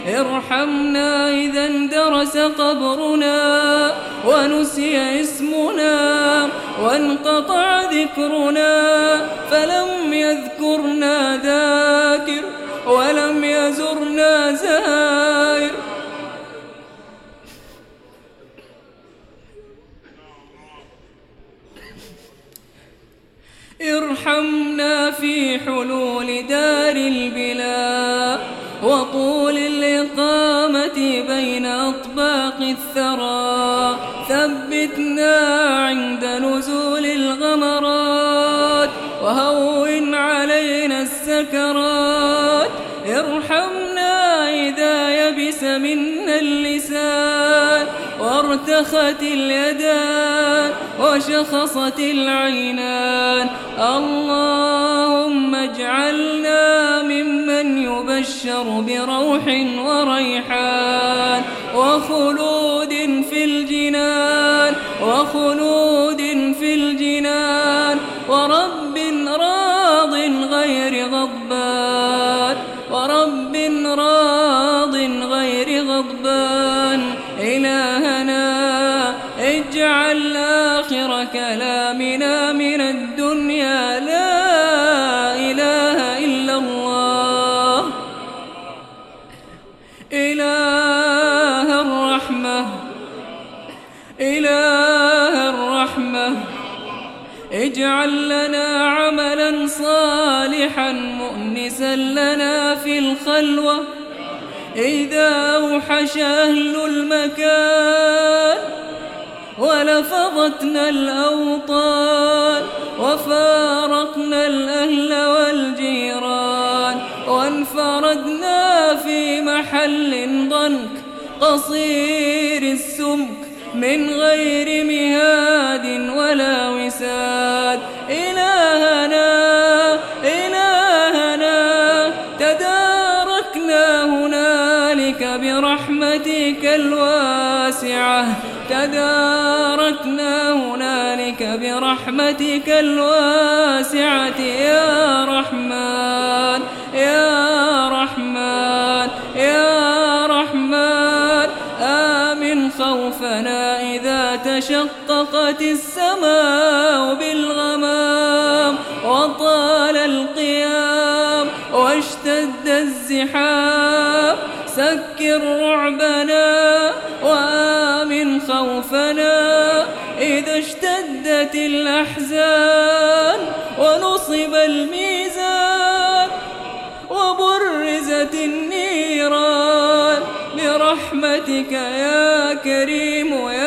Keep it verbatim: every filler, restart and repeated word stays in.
ارحمنا إذا اندرس قبرنا ونسي اسمنا وانقطع ذكرنا فلم يذكرنا ذاكر ولم يزرنا زائر. ارحمنا في حلول دار البلاء وطول الإقامة بين أطباق الثرى. ثبتنا عند نزول الغمرات وهون علينا السكرات. ارحمنا إذا يبس منا اللسان وارتخت اليدان وشخصت العينان. اللهم اجعلنا ممن يبشر بروح وريحان وخلود في الجنان وخلود في الجنان ورب راض غير غضبان ورب راض غير غضبان. إلهنا اجعل آخر كلامنا من الدنيا لا إله إلا الله. إله الرحمة إله الرحمة اجعل لنا عملا صالحا مؤنسا لنا في الخلوة إذا أوحش أهل المكان ولفظتنا الأوطان وفارقنا الأهل والجيران وانفردنا في محل ضنك قصير السمك من غير مهاد ولا وساد. إلهنا إلهنا تداركنا هنالك برحمتك الواسعة تداركنا هنالك برحمتك الواسعة يا رحمن يا رحمن يا رحمن. آمن خوفنا إذا تشققت السماء بالغمام وطال القيام واشتد الزحام. سكر رعبنا وآمن خوفنا إذا اشتدت الأحزان ونصب الميزان وبرزت النيران برحمتك يا كريم يا